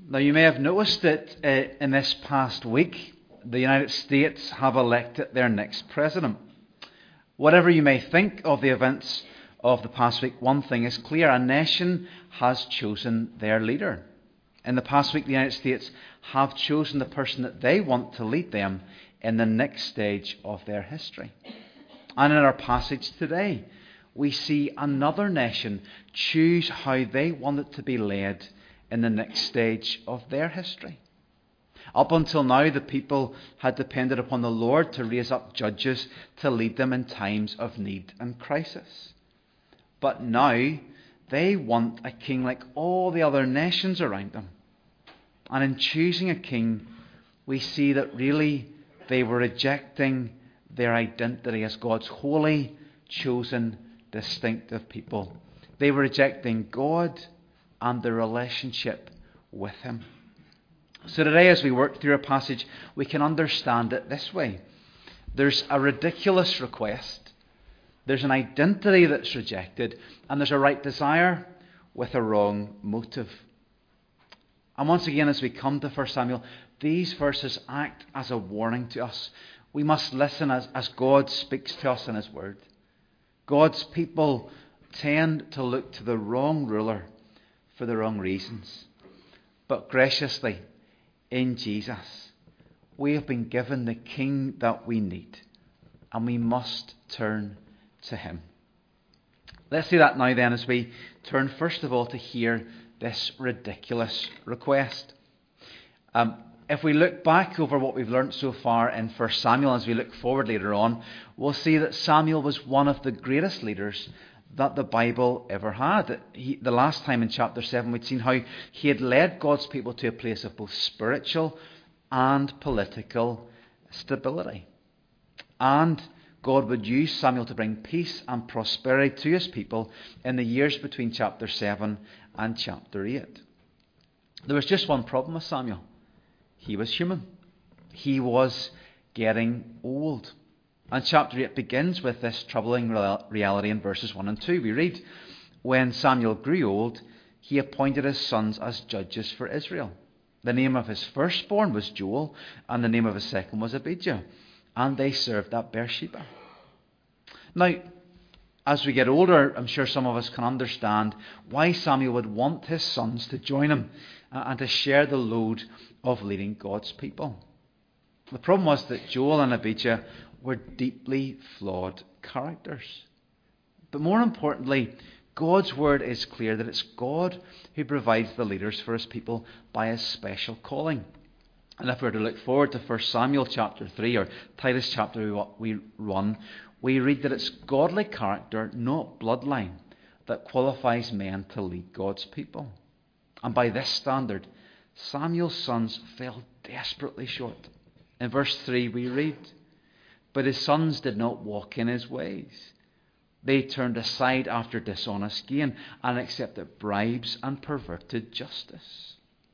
Now, you may have noticed that in this past week, the United States have elected their next president. Whatever you may think of the events of the past week, one thing is clear: a nation has chosen their leader. In the past week, the United States have chosen the person that they want to lead them in the next stage of their history. And in our passage today, we see another nation choose how they want it to be led in the next stage of their history. Up until now, the people had depended upon the Lord to raise up judges to lead them in times of need and crisis. But now, they want a king like all the other nations around them. And in choosing a king, we see that really they were rejecting their identity as God's holy, chosen, distinctive people. They were rejecting God and their relationship with Him. So today, as we work through a passage, we can understand it this way. There's a ridiculous request, there's an identity that's rejected, and there's a right desire with a wrong motive. And once again, as we come to 1 Samuel, these verses act as a warning to us. We must listen as God speaks to us in His Word. God's people tend to look to the wrong ruler for the wrong reasons. But graciously, in Jesus, we have been given the King that we need, and we must turn to Him. Let's do that now then, as we turn first of all to hear this ridiculous request. If we look back over what we've learnt so far in 1 Samuel, as we look forward later on, we'll see that Samuel was one of the greatest leaders that the Bible ever had. The last time in chapter 7, we'd seen how he had led God's people to a place of both spiritual and political stability. And God would use Samuel to bring peace and prosperity to His people in the years between chapter 7 and chapter 8. There was just one problem with Samuel. He was human. He was getting old. And chapter 8 begins with this troubling reality in verses 1 and 2. We read, "When Samuel grew old, he appointed his sons as judges for Israel. The name of his firstborn was Joel, and the name of his second was Abijah. And they served at Beersheba." Now, as we get older, I'm sure some of us can understand why Samuel would want his sons to join him and to share the load of leading God's people. The problem was that Joel and Abijah were deeply flawed characters. But more importantly, God's word is clear that it's God who provides the leaders for His people by His special calling. And if we're to look forward to 1 Samuel chapter 3 or Titus chapter 1, we read that it's godly character, not bloodline, that qualifies men to lead God's people. And by this standard, Samuel's sons fell desperately short. In verse 3 we read, "But his sons did not walk in his ways. They turned aside after dishonest gain and accepted bribes and perverted justice."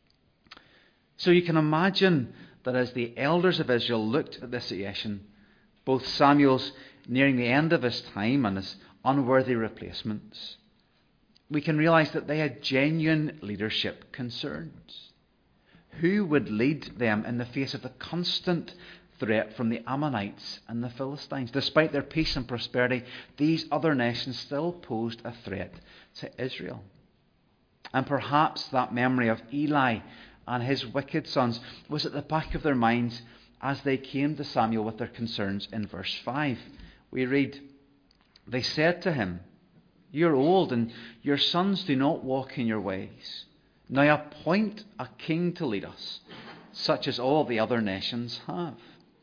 So you can imagine that as the elders of Israel looked at this situation, both Samuel's nearing the end of his time and his unworthy replacements, we can realize that they had genuine leadership concerns. Who would lead them in the face of the constant threat from the Ammonites and the Philistines? Despite their peace and prosperity, these other nations still posed a threat to Israel. And perhaps that memory of Eli and his wicked sons was at the back of their minds as they came to Samuel with their concerns in verse 5. We read, "They said to him, 'You're old and your sons do not walk in your ways. Now appoint a king to lead us, such as all the other nations have.'"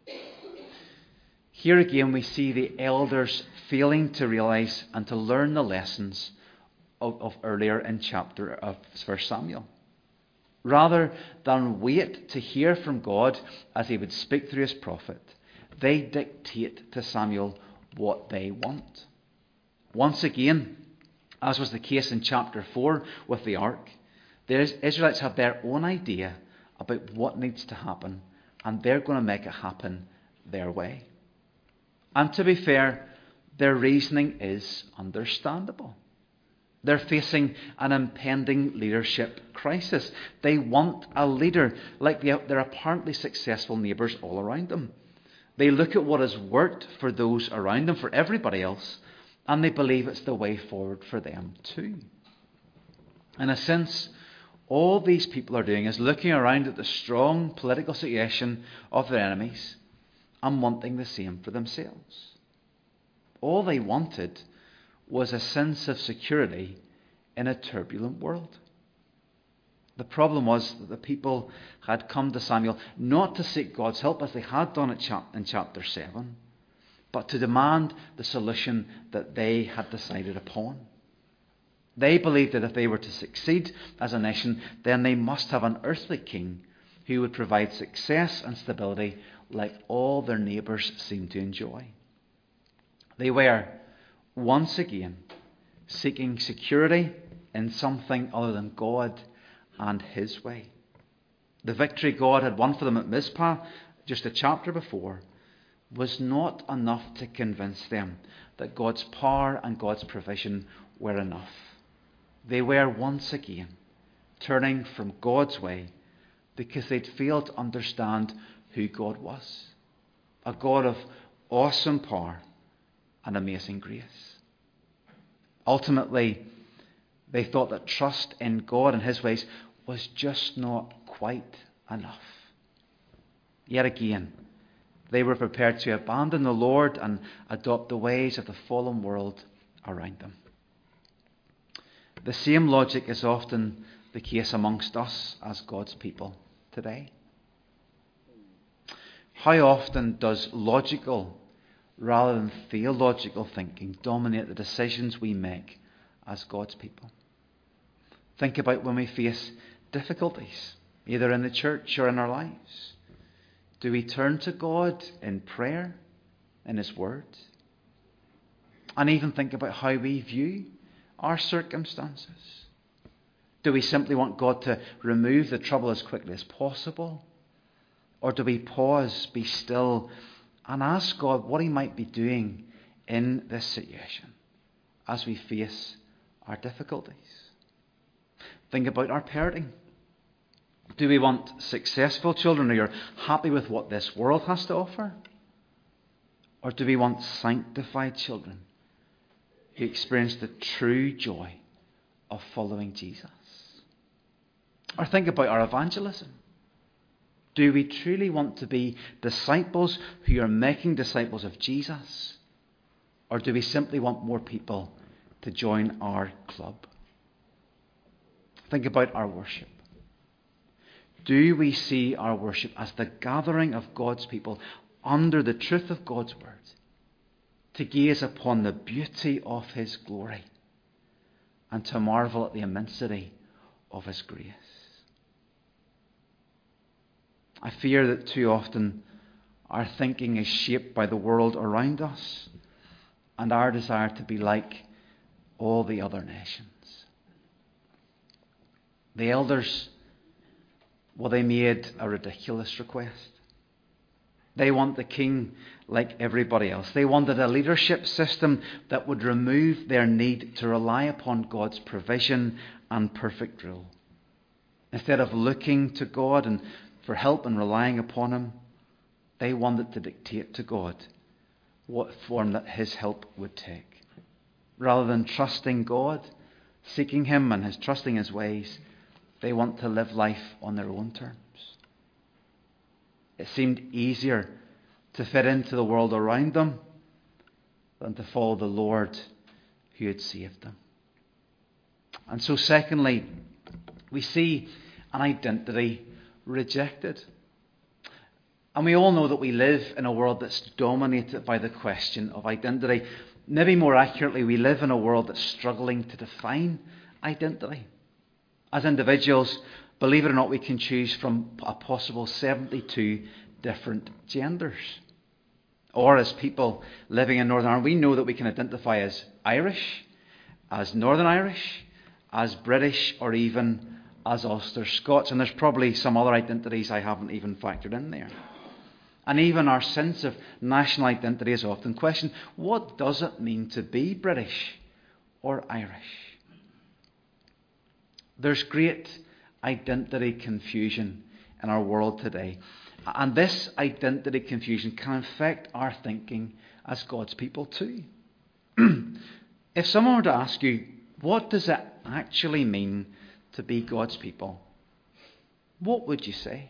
Here again we see the elders failing to realize and to learn the lessons of earlier in chapter of 1 Samuel. Rather than wait to hear from God as He would speak through His prophet, they dictate to Samuel what they want. Once again, as was the case in chapter 4 with the ark, the Israelites have their own idea about what needs to happen, and they're going to make it happen their way. And to be fair, their reasoning is understandable. They're facing an impending leadership crisis. They want a leader like their apparently successful neighbours all around them. They look at what has worked for those around them, for everybody else, and they believe it's the way forward for them too. In a sense, all these people are doing is looking around at the strong political situation of their enemies and wanting the same for themselves. All they wanted was a sense of security in a turbulent world. The problem was that the people had come to Samuel not to seek God's help as they had done in chapter 7, but to demand the solution that they had decided upon. They believed that if they were to succeed as a nation, then they must have an earthly king who would provide success and stability like all their neighbours seemed to enjoy. They were, once again, seeking security in something other than God and His way. The victory God had won for them at Mizpah, just a chapter before, was not enough to convince them that God's power and God's provision were enough. They were once again turning from God's way because they'd failed to understand who God was. A God of awesome power and amazing grace. Ultimately, they thought that trust in God and His ways was just not quite enough. Yet again, they were prepared to abandon the Lord and adopt the ways of the fallen world around them. The same logic is often the case amongst us as God's people today. How often does logical rather than theological thinking dominate the decisions we make as God's people? Think about when we face difficulties, either in the church or in our lives. Do we turn to God in prayer, in His Word? And even think about how we view our circumstances. Do we simply want God to remove the trouble as quickly as possible? Or do we pause, be still, and ask God what He might be doing in this situation as we face our difficulties? Think about our parenting. Do we want successful children who are happy with what this world has to offer? Or do we want sanctified children who experience the true joy of following Jesus? Or think about our evangelism. Do we truly want to be disciples who are making disciples of Jesus? Or do we simply want more people to join our club? Think about our worship. Do we see our worship as the gathering of God's people under the truth of God's word to gaze upon the beauty of His glory and to marvel at the immensity of His grace? I fear that too often our thinking is shaped by the world around us and our desire to be like all the other nations. The elders, well, they made a ridiculous request. They want the king like everybody else. They wanted a leadership system that would remove their need to rely upon God's provision and perfect rule. Instead of looking to God and for help and relying upon Him, they wanted to dictate to God what form that His help would take. Rather than trusting God, seeking Him and trusting His ways, they want to live life on their own terms. It seemed easier to fit into the world around them than to follow the Lord who had saved them. And so secondly, we see an identity rejected. And we all know that we live in a world that's dominated by the question of identity. Maybe more accurately, we live in a world that's struggling to define identity. As individuals, believe it or not, we can choose from a possible 72 different genders. Or as people living in Northern Ireland, we know that we can identify as Irish, as Northern Irish, as British, or even as Ulster Scots. And there's probably some other identities I haven't even factored in there. And even our sense of national identity is often questioned. What does it mean to be British or Irish? There's great identity confusion in our world today. And this identity confusion can affect our thinking as God's people too. If someone were to ask you, what does it actually mean to be God's people? What would you say?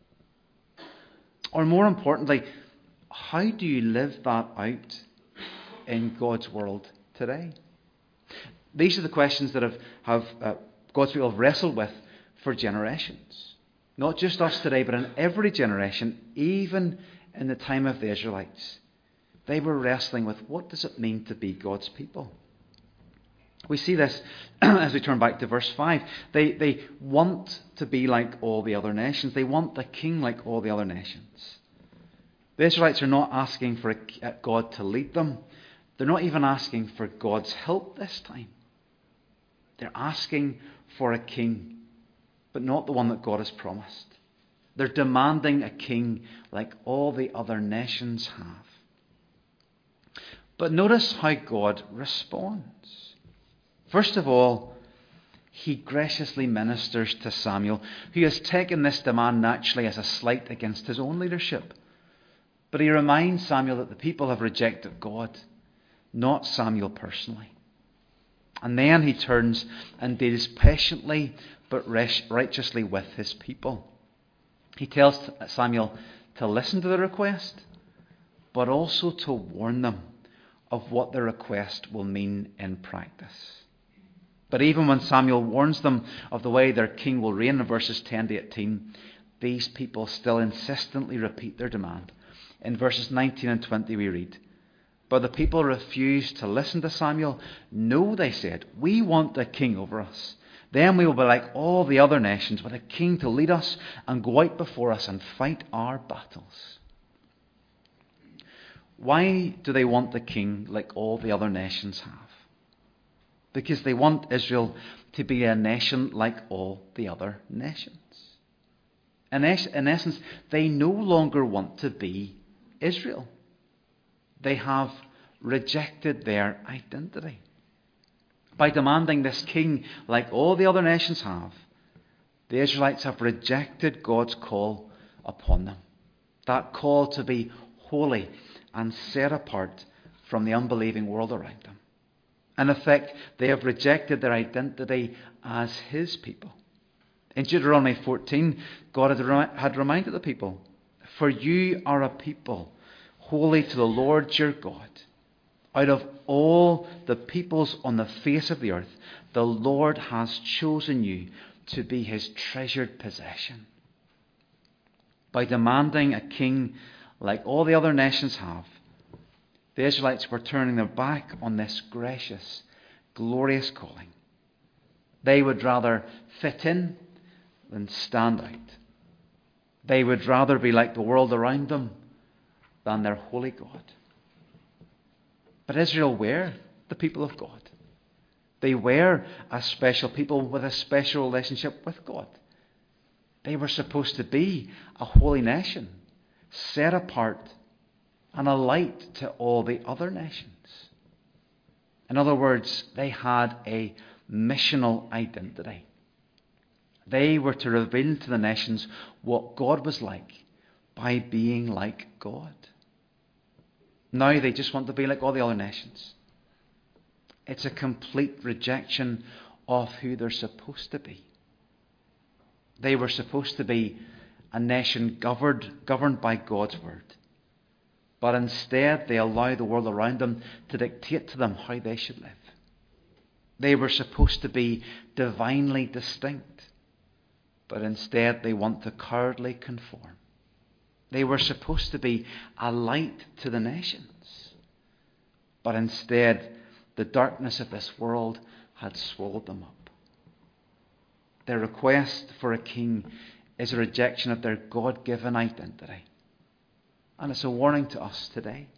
Or more importantly, how do you live that out in God's world today? These are the questions that have God's people have wrestled with for generations. Not just us today, but in every generation, even in the time of the Israelites. They were wrestling with, what does it mean to be God's people? We see this as we turn back to verse 5. They want to be like all the other nations. They want a king like all the other nations. The Israelites are not asking for God to lead them. They're not even asking for God's help this time. They're asking for a king, but not the one that God has promised. They're demanding a king like all the other nations have. But notice how God responds. First of all, he graciously ministers to Samuel, who has taken this demand naturally as a slight against his own leadership. But he reminds Samuel that the people have rejected God, not Samuel personally. And then he turns and deals patiently but righteously with his people. He tells Samuel to listen to the request, but also to warn them of what the request will mean in practice. But even when Samuel warns them of the way their king will reign in verses 10 to 18, these people still insistently repeat their demand. In verses 19 and 20 we read, "But the people refused to listen to Samuel. No, they said, we want a king over us. Then we will be like all the other nations, with a king to lead us and go out before us and fight our battles." Why do they want the king like all the other nations have? Because they want Israel to be a nation like all the other nations. In essence, they no longer want to be Israel. They have rejected their identity. By demanding this king like all the other nations have, the Israelites have rejected God's call upon them. That call to be holy and set apart from the unbelieving world around them. In effect, they have rejected their identity as his people. In Deuteronomy 14, God had reminded the people, "For you are a people holy to the Lord your God. Out of all the peoples on the face of the earth, the Lord has chosen you to be his treasured possession." By demanding a king like all the other nations have, the Israelites were turning their back on this gracious, glorious calling. They would rather fit in than stand out. They would rather be like the world around them than their holy God. But Israel were the people of God. They were a special people with a special relationship with God. They were supposed to be a holy nation, set apart and a light to all the other nations. In other words, they had a missional identity. They were to reveal to the nations what God was like by being like God. Now they just want to be like all the other nations. It's a complete rejection of who they're supposed to be. They were supposed to be a nation governed by God's word. But instead they allow the world around them to dictate to them how they should live. They were supposed to be divinely distinct. But instead they want to cowardly conform. They were supposed to be a light to the nations. But instead, the darkness of this world had swallowed them up. Their request for a king is a rejection of their God-given identity. And it's a warning to us today.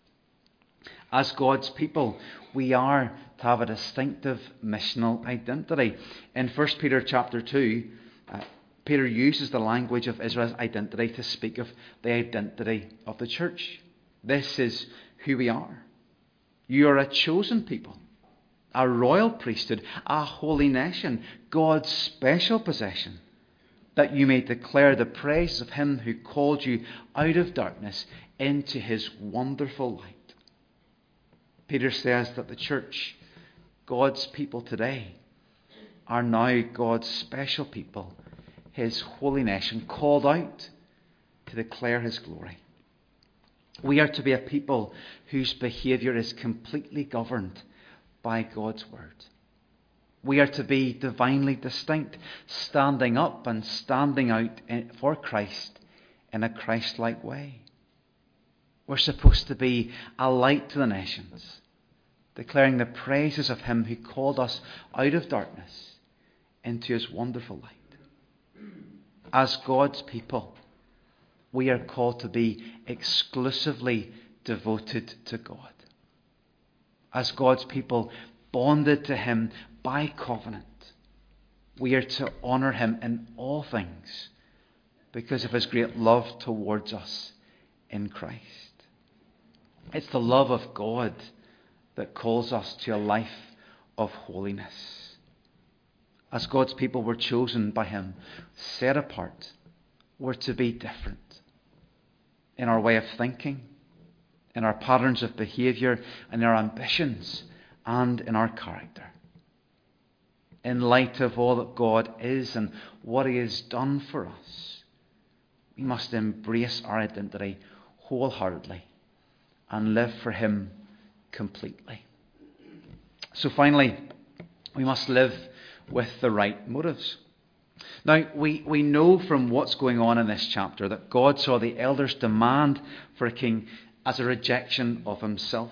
As God's people, we are to have a distinctive missional identity. In 1 Peter chapter 2, Peter uses the language of Israel's identity to speak of the identity of the church. This is who we are. You are a chosen people, a royal priesthood, a holy nation, God's special possession, that you may declare the praises of him who called you out of darkness into his wonderful light. Peter says that the church, God's people today, are now God's special people, his holy nation, called out to declare his glory. We are to be a people whose behaviour is completely governed by God's word. We are to be divinely distinct, standing up and standing out for Christ in a Christ-like way. We're supposed to be a light to the nations, declaring the praises of him who called us out of darkness into his wonderful light. As God's people, we are called to be exclusively devoted to God. As God's people, bonded to him by covenant, we are to honour him in all things because of his great love towards us in Christ. It's the love of God that calls us to a life of holiness. As God's people, were chosen by him, set apart. We're to be different in our way of thinking, in our patterns of behaviour, in our ambitions, and in our character. In light of all that God is and what he has done for us, we must embrace our identity wholeheartedly and live for him completely. So finally, we must live with the right motives. Now, we know from what's going on in this chapter that God saw the elders' demand for a king as a rejection of himself.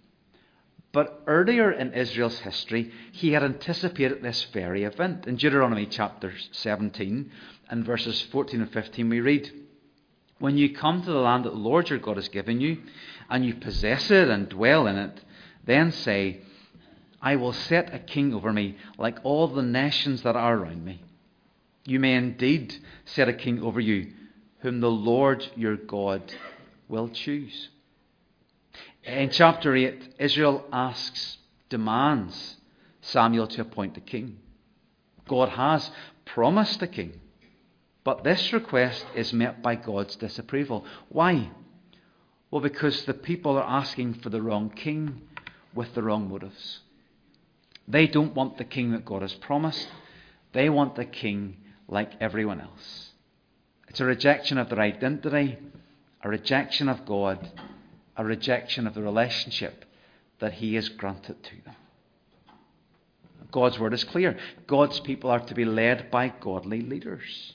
But earlier in Israel's history, he had anticipated this very event. In Deuteronomy chapter 17 and verses 14 and 15 we read, "When you come to the land that the Lord your God has given you, and you possess it and dwell in it, then say, I will set a king over me like all the nations that are around me. You may indeed set a king over you, whom the Lord your God will choose." In chapter 8, Israel demands Samuel to appoint a king. God has promised a king, but this request is met by God's disapproval. Why? Well, because the people are asking for the wrong king with the wrong motives. They don't want the king that God has promised. They want the king like everyone else. It's a rejection of their identity, a rejection of God, a rejection of the relationship that he has granted to them. God's word is clear. God's people are to be led by godly leaders.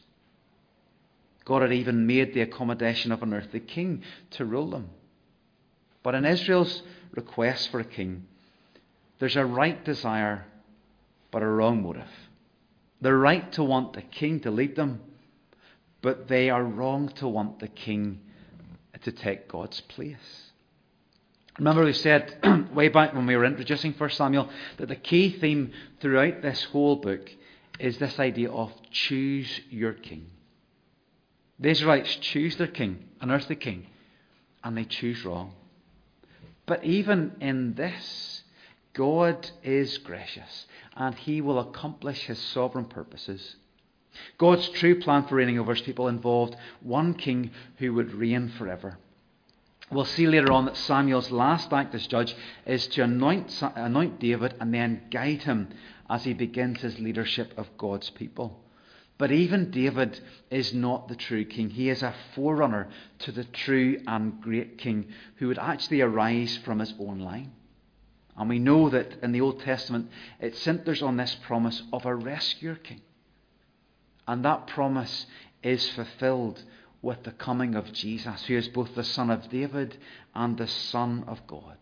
God had even made the accommodation of an earthly king to rule them. But in Israel's request for a king, there's a right desire, but a wrong motive. They're right to want the king to lead them, but they are wrong to want the king to take God's place. Remember we said way back when we were introducing 1 Samuel that the key theme throughout this whole book is this idea of choose your king. The Israelites choose their king, an earthly king, and they choose wrong. But even in this, God is gracious and he will accomplish his sovereign purposes. God's true plan for reigning over his people involved one king who would reign forever. We'll see later on that Samuel's last act as judge is to anoint David and then guide him as he begins his leadership of God's people. But even David is not the true king. He is a forerunner to the true and great king who would actually arise from his own line. And we know that in the Old Testament it centres on this promise of a rescuer king. And that promise is fulfilled with the coming of Jesus, who is both the Son of David and the Son of God.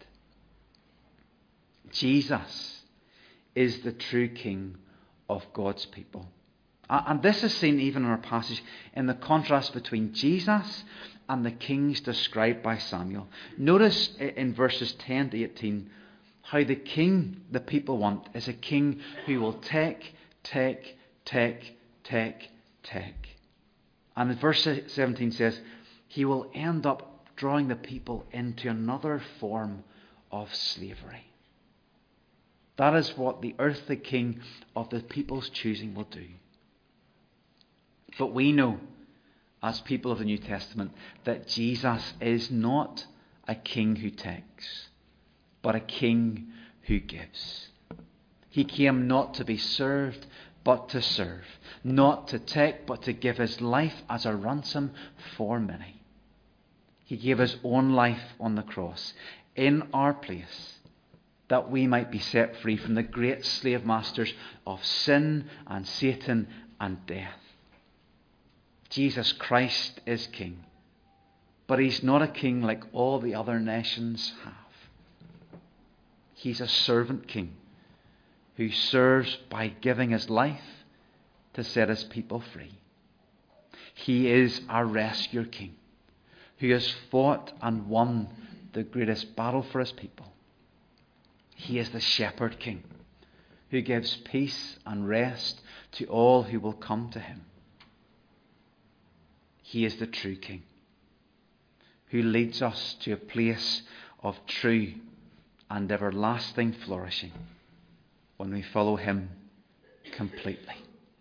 Jesus is the true King of God's people. And this is seen even in our passage in the contrast between Jesus and the kings described by Samuel. Notice in verses 10 to 18 how the king the people want is a king who will take. And in verse 17 says, he will end up drawing the people into another form of slavery. That is what the earthly king of the people's choosing will do. But we know, as people of the New Testament, that Jesus is not a king who takes, but a king who gives. He came not to be served, but to serve. Not to take, but to give his life as a ransom for many. He gave his own life on the cross in our place, that we might be set free from the great slave masters of sin and Satan and death. Jesus Christ is king, but he's not a king like all the other nations have. He's a servant king who serves by giving his life to set his people free. He is our rescuer king who has fought and won the greatest battle for his people. He is the shepherd king who gives peace and rest to all who will come to him. He is the true king who leads us to a place of true and everlasting flourishing when we follow him completely.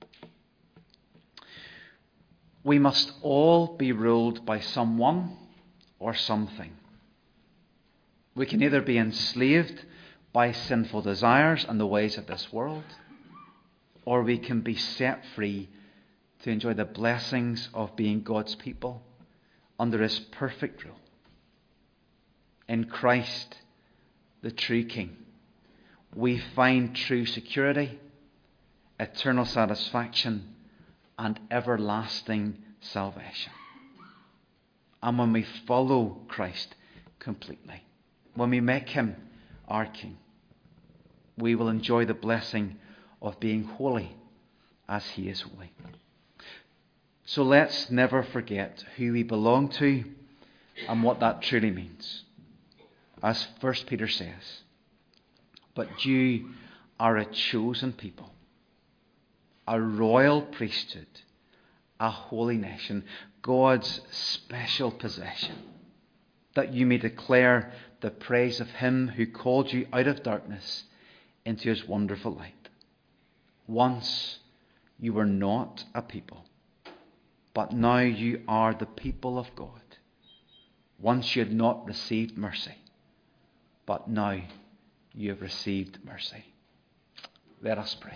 We must all be ruled by someone or something. We can either be enslaved by sinful desires and the ways of this world, or we can be set free to enjoy the blessings of being God's people under his perfect rule. In Christ, the true King, we find true security, eternal satisfaction, and everlasting salvation. And when we follow Christ completely, when we make him our King, we will enjoy the blessing of being holy as he is holy. So let's never forget who we belong to and what that truly means. As 1 Peter says, but you are a chosen people, a royal priesthood, a holy nation, God's special possession, that you may declare the praise of him who called you out of darkness into his wonderful light. Once you were not a people, but now you are the people of God. Once you had not received mercy, but now you have received mercy. Let us pray.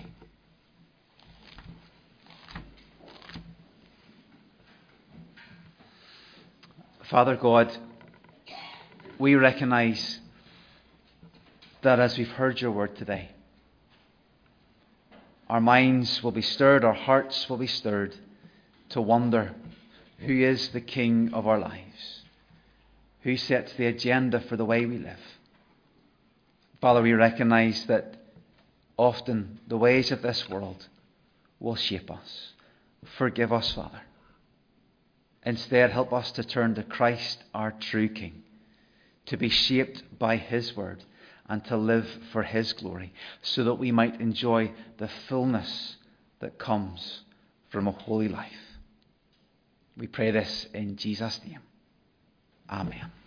Father God, we recognize that as we've heard your word today, our minds will be stirred, our hearts will be stirred to wonder who is the King of our lives, who sets the agenda for the way we live. Father, we recognize that often the ways of this world will shape us. Forgive us, Father. Instead, help us to turn to Christ, our true King, to be shaped by his word and to live for his glory, so that we might enjoy the fullness that comes from a holy life. We pray this in Jesus' name. Amen.